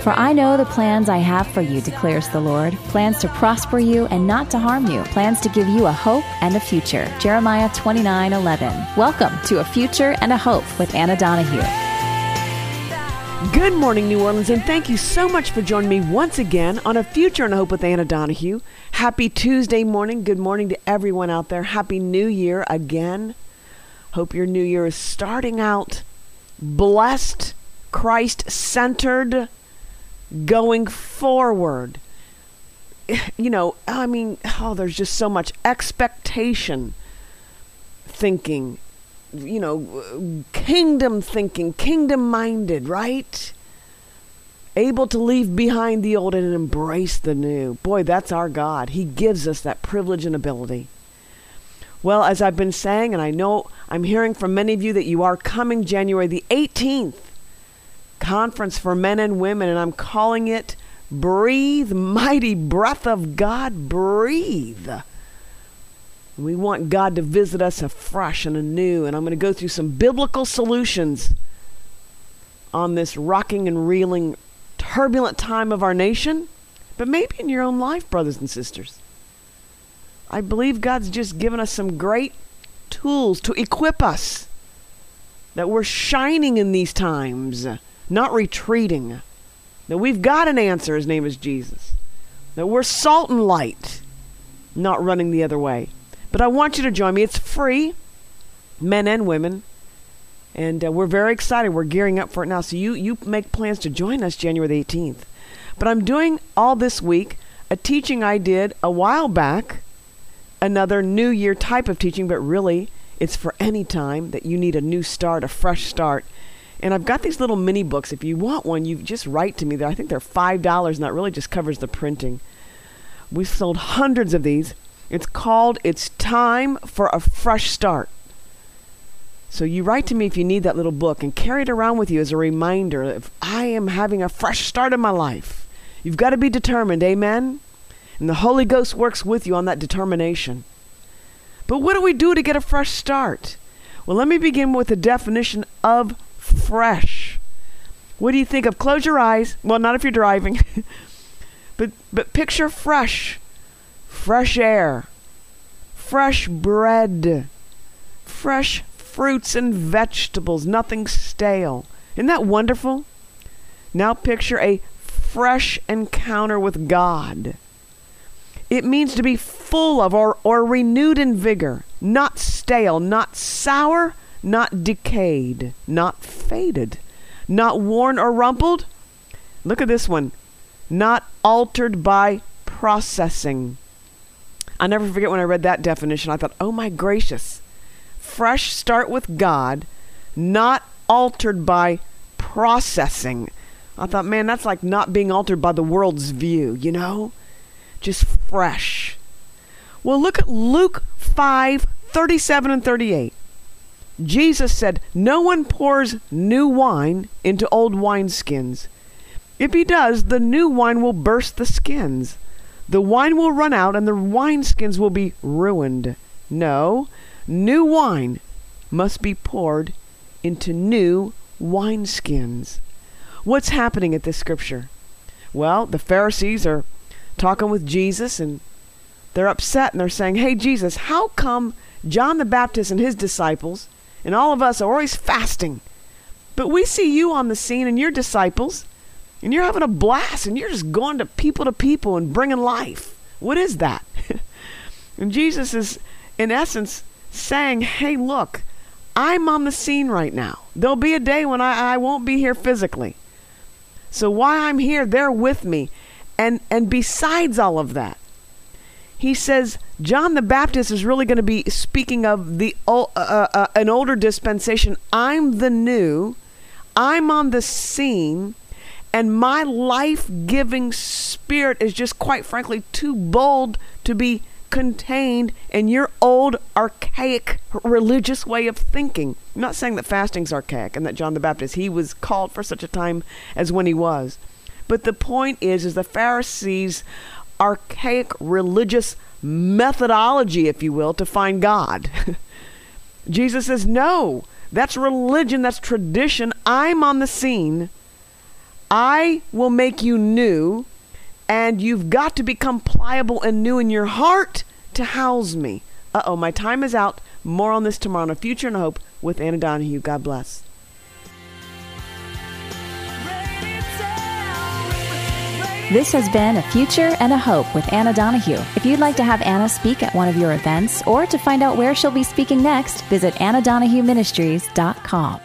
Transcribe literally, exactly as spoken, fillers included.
For I know the plans I have for you, declares the Lord, plans to prosper you and not to harm you, plans to give you a hope and a future. Jeremiah twenty-nine eleven. Welcome to A Future and a Hope with Anna Donahue. Good morning, New Orleans, and thank you so much for joining me once again on A Future and a Hope with Anna Donahue. Happy Tuesday morning. Good morning to everyone out there. Happy New Year again. Hope your new year is starting out blessed, Christ-centered, going forward. You know, I mean, oh, there's just so much expectation thinking, you know, kingdom thinking, kingdom-minded, right? Able to leave behind the old and embrace the new. Boy, that's our God. He gives us that privilege and ability. Well, as I've been saying, and I know I'm hearing from many of you that you are coming January the eighteenth, Conference for Men and Women, and I'm calling it Breathe, Mighty Breath of God, Breathe. We want God to visit us afresh and anew, and I'm going to go through some biblical solutions on this rocking and reeling, turbulent time of our nation, but maybe in your own life, brothers and sisters. I believe God's just given us some great tools to equip us, that we're shining in these times, not retreating, that we've got an answer. His name is Jesus, that we're salt and light, not running the other way. But I want you to join me. It's free, men and women, and uh, we're very excited. We're gearing up for it now, so you, you make plans to join us January the eighteenth. But I'm doing all this week a teaching I did a while back, another New Year type of teaching, but really it's for any time that you need a new start, a fresh start. And I've got these little mini books. If you want one, you just write to me. I think they're five dollars, and that really just covers the printing. We've sold hundreds of these. It's called It's Time for a Fresh Start. So you write to me if you need that little book, and carry it around with you as a reminder. If I am having a fresh start in my life, you've got to be determined, amen? And the Holy Ghost works with you on that determination. But what do we do to get a fresh start? Well, let me begin with the definition of fresh. What do you think of? Close your eyes. Well, not if you're driving. but but picture fresh. Fresh air, fresh bread, fresh fruits and vegetables, nothing stale. Isn't that wonderful? Now picture a fresh encounter with God. It means to be full of or, or renewed in vigor, not stale, not sour, not decayed, not faded, not worn or rumpled. Look at this one. Not altered by processing. I'll never forget when I read that definition. I thought, oh my gracious. Fresh start with God, not altered by processing. I thought, man, that's like not being altered by the world's view, you know? Just fresh. Well, look at Luke five, thirty-seven and thirty-eight. Jesus said, no one pours new wine into old wineskins. If he does, the new wine will burst the skins. The wine will run out and the wineskins will be ruined. No, new wine must be poured into new wineskins. What's happening at this scripture? Well, the Pharisees are talking with Jesus, and they're upset, and they're saying, hey, Jesus, how come John the Baptist and his disciples and all of us are always fasting, but we see you on the scene and your disciples, and you're having a blast, and you're just going to people to people and bringing life. What is that? And Jesus is, in essence, saying, hey, look, I'm on the scene right now. There'll be a day when I, I won't be here physically. So while I'm here, they're with me. And, and besides all of that, he says John the Baptist is really going to be speaking of the uh, uh, an older dispensation. I'm the new. I'm on the scene. And my life-giving spirit is just, quite frankly, too bold to be contained in your old, archaic, religious way of thinking. I'm not saying that fasting's archaic and that John the Baptist, he was called for such a time as when he was. But the point is, is the Pharisees' archaic religious methodology, if you will, to find God. Jesus says, no, that's religion, that's tradition. I'm on the scene. I will make you new, and you've got to become pliable and new in your heart to house me. Uh-oh, my time is out. More on this tomorrow on A Future and a Hope with Anna Donahue. God bless. This has been A Future and a Hope with Anna Donahue. If you'd like to have Anna speak at one of your events or to find out where she'll be speaking next, visit anna donahue ministries dot com.